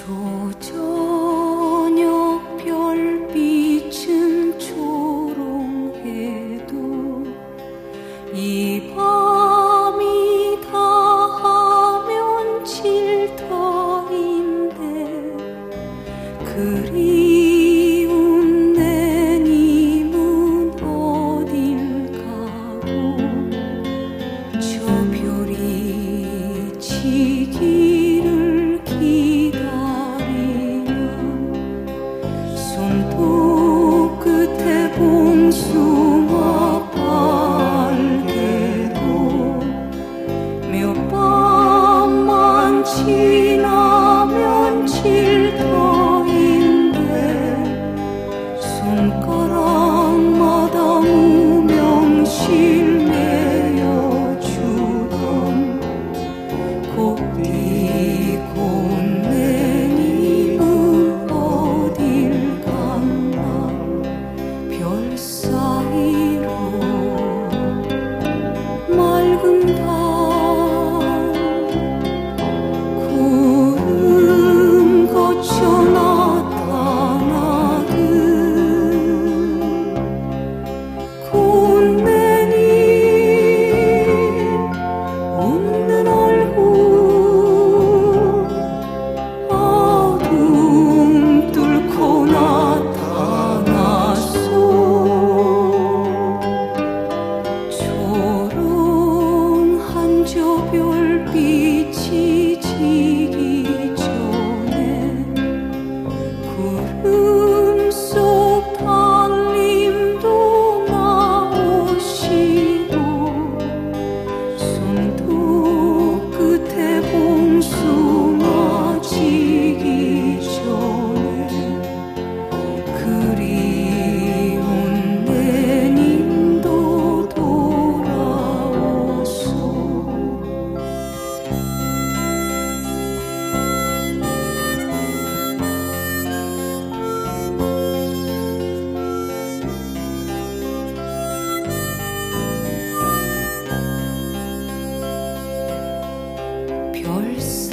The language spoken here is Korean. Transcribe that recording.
초저녁 별빛은 초롱해도 이 밤이 다하면 질터인데 그리운 내 님은 어딜 가고 저 별이 지기를 기다리며 손톱 끝에 봉숭아 빨개도 몇 밤만 지나면 질터인데 손가락마다 무명실 내어주던 곱디 곧내 님은 어딜 갔나 별 사이로 맑은 달 구름 거쳐 나타나듯 곧내 님 웃는 얼굴 어둠 뚫고 나타났소. 초롱한 저 별빛이 지기 전에 구름 속 달님도 나오시고 손톱 끝에 봉숭아 지기 전에 그리운 내 님도 돌아오소. 별